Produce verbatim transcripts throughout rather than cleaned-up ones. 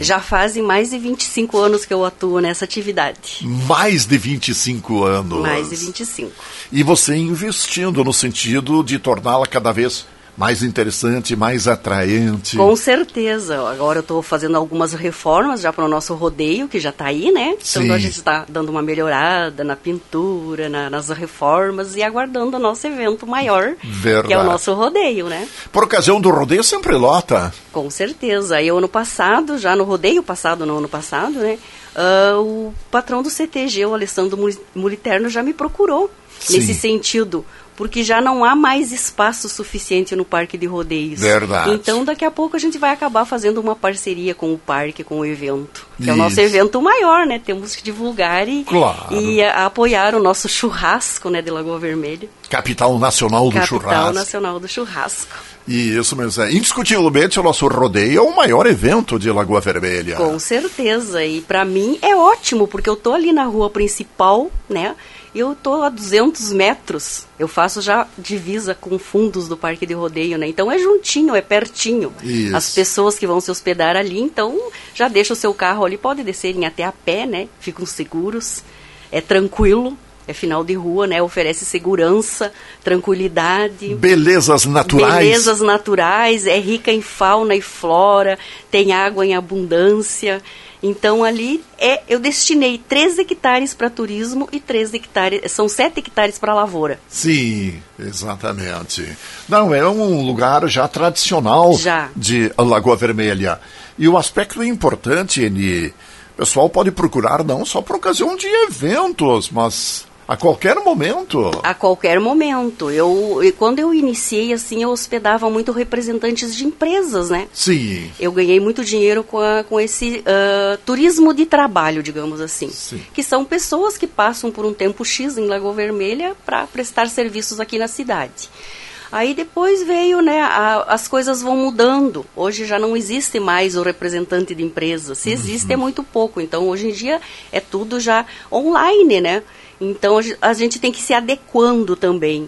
Já fazem mais de vinte e cinco anos que eu atuo nessa atividade. Mais de vinte e cinco anos. Mais de vinte e cinco. E você investindo no sentido de torná-la cada vez mais interessante, mais atraente. Com certeza. Agora eu estou fazendo algumas reformas já para o nosso rodeio, que já está aí, né? Sim. Então a gente está dando uma melhorada na pintura, na, nas reformas e aguardando o nosso evento maior, Verdade. Que é o nosso rodeio, né? Por ocasião do rodeio sempre lota. Com certeza. Eu ano passado, já no rodeio passado, no ano passado, né? Uh, o patrão do C T G, o Alessandro Muliterno, já me procurou. Sim. Nesse sentido, porque já não há mais espaço suficiente no parque de rodeios. Verdade. Então, daqui a pouco a gente vai acabar fazendo uma parceria com o parque, com o evento. Que Isso. é o nosso evento maior, né? Temos que divulgar e, claro. e a, apoiar o nosso churrasco, né, de Lagoa Vermelha. Capital Nacional do Capital Churrasco. Capital Nacional do Churrasco. Isso mesmo. É. Indiscutivelmente, o nosso rodeio é o maior evento de Lagoa Vermelha. Com certeza. E para mim é ótimo, porque eu tô ali na rua principal, né? Eu estou a duzentos metros, eu faço já divisa com fundos do parque de rodeio, né? Então é juntinho, é pertinho. Isso. As pessoas que vão se hospedar ali, então já deixa o seu carro ali, pode descerem até a pé, né? Ficam seguros, é tranquilo, é final de rua, né? Oferece segurança, tranquilidade. Belezas naturais. Belezas naturais, é rica em fauna e flora, tem água em abundância. Então, ali, é, eu destinei três hectares para turismo e três hectares, são sete hectares para lavoura. Sim, exatamente. Não, é um lugar já tradicional já. de Lagoa Vermelha. E o aspecto importante, Eni, o pessoal pode procurar não só por ocasião de eventos, mas a qualquer momento. A qualquer momento. Eu, quando eu iniciei, assim, eu hospedava muito representantes de empresas, né? Sim. Eu ganhei muito dinheiro com, a, com esse uh, turismo de trabalho, digamos assim. Sim. Que são pessoas que passam por um tempo X em Lagoa Vermelha para prestar serviços aqui na cidade. Aí depois veio, né, a, as coisas vão mudando. Hoje já não existe mais o representante de empresa. Se existe, uhum. é muito pouco. Então, hoje em dia, é tudo já online, né? Então, a gente tem que ir se adequando também.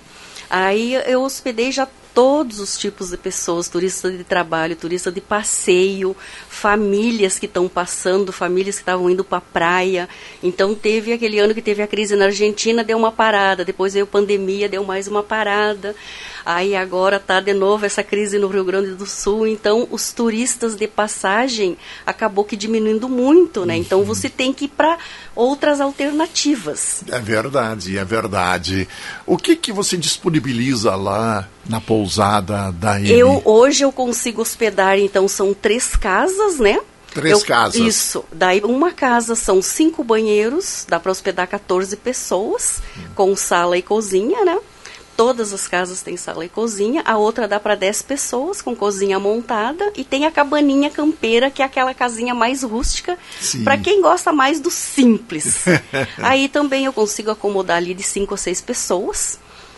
Aí eu hospedei já todos os tipos de pessoas, turistas de trabalho, turistas de passeio, famílias que estão passando, famílias que estavam indo para a praia. Então, teve aquele ano que teve a crise na Argentina, deu uma parada. Depois veio a pandemia, deu mais uma parada. Aí agora está de novo essa crise no Rio Grande do Sul. Então, os turistas de passagem acabou que diminuindo muito, né? Então, você tem que ir para outras alternativas. É verdade, é verdade. O que, que você disponibiliza lá na pousada da Eni? Eu, hoje eu consigo hospedar, então, são três casas, né? Três eu, casas. Isso. Daí, uma casa são cinco banheiros, dá para hospedar quatorze pessoas, hum. com sala e cozinha, né? Todas as casas têm sala e cozinha. A outra dá para dez pessoas, com cozinha montada. E tem a cabaninha campeira, que é aquela casinha mais rústica, para quem gosta mais do simples. Aí também eu consigo acomodar ali de cinco a seis pessoas.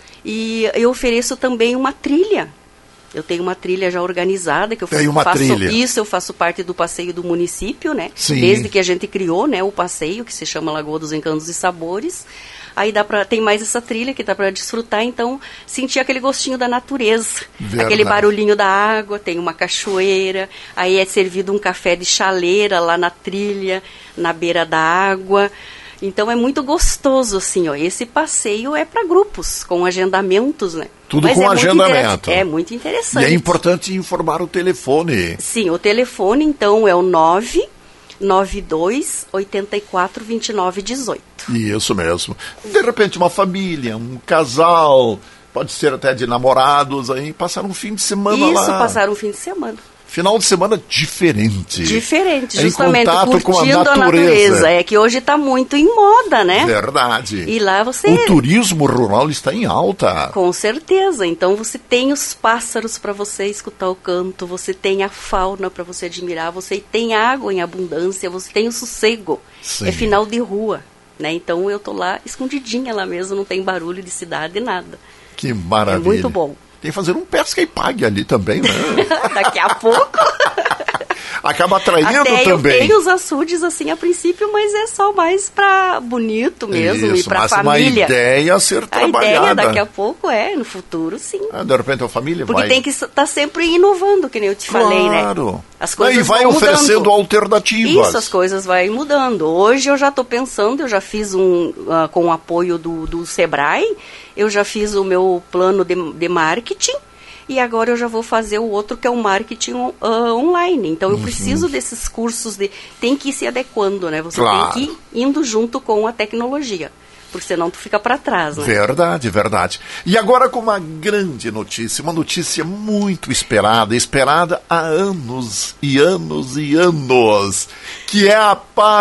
E eu ofereço também uma trilha. Eu tenho uma trilha já organizada, que eu Tem uma faço trilha. isso, eu faço parte do passeio do município, né? Sim. Desde que a gente criou, né, o passeio, que se chama Lagoa dos Encantos e Sabores. Aí dá pra, tem mais essa trilha que dá para desfrutar, então sentir aquele gostinho da natureza, Verdade. Aquele barulhinho da água, tem uma cachoeira, aí é servido um café de chaleira lá na trilha, na beira da água. Então é muito gostoso, assim, ó. Esse passeio é para grupos, com agendamentos, né? Tudo Mas com é agendamento. Muito é muito interessante. E é importante informar o telefone. Sim, o telefone, então, é o nove nove dois, oito quatro, dois nove um oito. Isso mesmo. De repente, uma família, um casal, pode ser até de namorados, aí passar um fim de semana Isso, lá. Isso, passar um fim de semana. Final de semana diferente. Diferente, é justamente, em contato curtindo com a natureza. a natureza. É que hoje está muito em moda, né? Verdade. E lá você... O turismo rural está em alta. Com certeza. Então você tem os pássaros para você escutar o canto, você tem a fauna para você admirar, você tem água em abundância, você tem o sossego. Sim. É final de rua, né? Então eu tô lá escondidinha lá mesmo, não tem barulho de cidade, nada. Que maravilha. É muito bom. Tem que fazer um pesca e pague ali também, né? Daqui a pouco. Acaba atraindo Até também. Eu tenho os açudes assim a princípio, mas é só mais para bonito mesmo. Isso, e para família. Uma ideia a ser a trabalhada. A ideia daqui a pouco é, no futuro, sim. Ah, de repente a família Porque vai... tem que estar tá sempre inovando, que nem eu te claro. falei, né? As coisas e vai vão oferecendo mudando. alternativas. Isso, as coisas vão mudando. Hoje eu já estou pensando, eu já fiz um, uh, com o apoio do, do Sebrae, eu já fiz o meu plano de, de marketing, e agora eu já vou fazer o outro, que é o marketing uh, online. Então, eu uhum. preciso desses cursos, de tem que ir se adequando, né? Você claro. tem que ir indo junto com a tecnologia, porque senão tu fica para trás, né? Verdade, verdade. E agora com uma grande notícia, uma notícia muito esperada, esperada há anos e anos e anos, que é a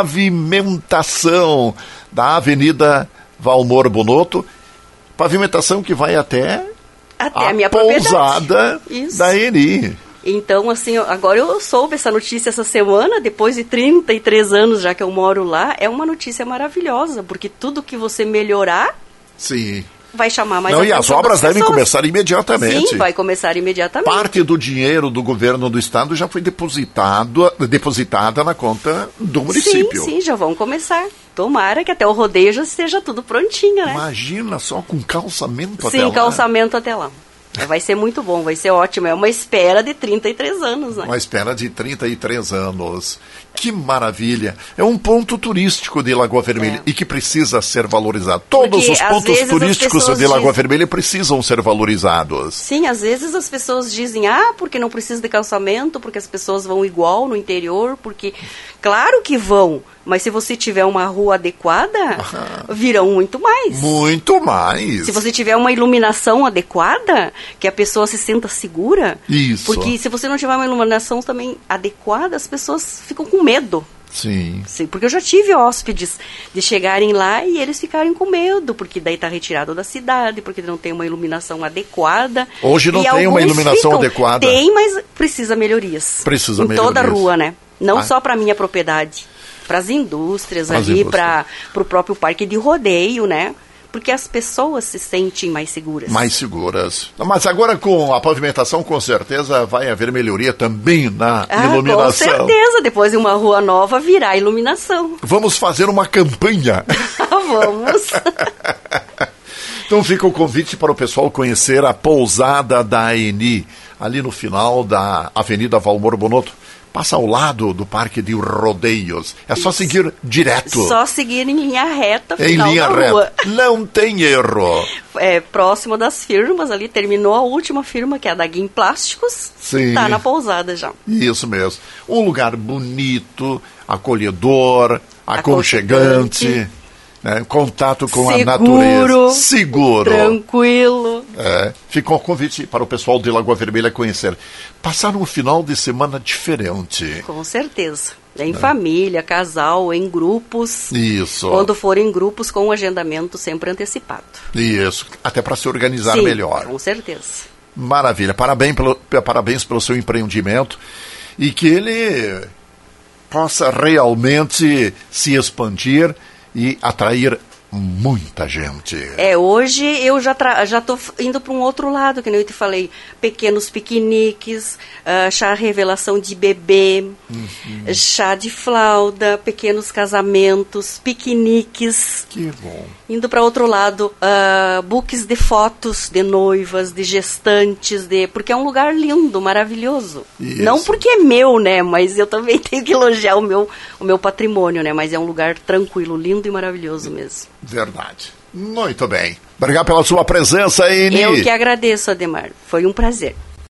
pavimentação da Avenida Valmor Bonotto, pavimentação que vai até... Até a, a minha pousada da Eni. Então, assim, agora eu soube essa notícia essa semana, depois de trinta e três anos já que eu moro lá, é uma notícia maravilhosa, porque tudo que você melhorar, sim, vai chamar mais Não, atenção. E as obras devem começar imediatamente. Sim, vai começar imediatamente. Parte do dinheiro do governo do estado já foi depositado, depositada na conta do município. Sim, sim, já vão começar. Tomara que até o rodeio já esteja tudo prontinho, né? Imagina só com calçamento sim, até lá. Sim, calçamento até lá. Vai ser muito bom, vai ser ótimo. É uma espera de trinta e três anos, né? Uma espera de trinta e três anos. Que maravilha. É um ponto turístico de Lagoa Vermelha é. e que precisa ser valorizado. Todos Porque, os pontos turísticos de dizem... Lagoa Vermelha precisam ser valorizados. Sim, às vezes as pessoas dizem, ah, porque não precisa de calçamento, porque as pessoas vão igual no interior, porque... Claro que vão, mas se você tiver uma rua adequada, ah, virão muito mais. Muito mais. Se você tiver uma iluminação adequada, que a pessoa se sinta segura. Isso. Porque se você não tiver uma iluminação também adequada, as pessoas ficam com medo. Sim. Sim. Porque eu já tive hóspedes de chegarem lá e eles ficarem com medo, porque daí está retirado da cidade, porque não tem uma iluminação adequada. Hoje não tem uma iluminação ficam, adequada. Tem, mas precisa melhorias. Precisa em melhorias. Em toda a rua, né? Não ah. só para a minha propriedade, para as indústrias As ali, indústrias. para o próprio parque de rodeio, né? Porque as pessoas se sentem mais seguras. Mais seguras. Mas agora com a pavimentação, com certeza vai haver melhoria também na ah, iluminação. Com certeza, depois de uma rua nova virá iluminação. Vamos fazer uma campanha. Vamos. Então fica o convite para o pessoal conhecer a pousada da Eni, ali no final da Avenida Valmor Bonotto. Passa ao lado do Parque de Rodeios. É só Isso. seguir direto. Só seguir em linha reta, em final linha da reta. rua. Não tem erro. É, próximo das firmas ali, terminou a última firma, que é a da Guim Plásticos. Sim. Tá na pousada já. Isso mesmo. Um lugar bonito, acolhedor, aconchegante. aconchegante. Né? Contato com Seguro, a natureza. Seguro. Tranquilo. É. Fica um convite para o pessoal de Lagoa Vermelha conhecer. Passar um final de semana diferente. Com certeza. Em é. família, casal, em grupos. Isso. Quando for em grupos, com o agendamento sempre antecipado. Isso. Até para se organizar Sim, melhor. Com certeza. Maravilha. Parabéns pelo, parabéns pelo seu empreendimento. E que ele possa realmente se expandir e atrair muita gente. É, hoje eu já tra- já estou indo para um outro lado, que nem eu te falei, pequenos piqueniques, uh, chá revelação de bebê, uhum. chá de flauta, pequenos casamentos, piqueniques. Que bom. Indo para outro lado, uh, books de fotos de noivas, de gestantes, de porque é um lugar lindo, maravilhoso. Isso. Não porque é meu, né, mas eu também tenho que elogiar o meu, o meu patrimônio, né, mas é um lugar tranquilo, lindo e maravilhoso mesmo. Verdade. Muito bem. Obrigado pela sua presença, Eni. Eu que agradeço, Ademar. Foi um prazer.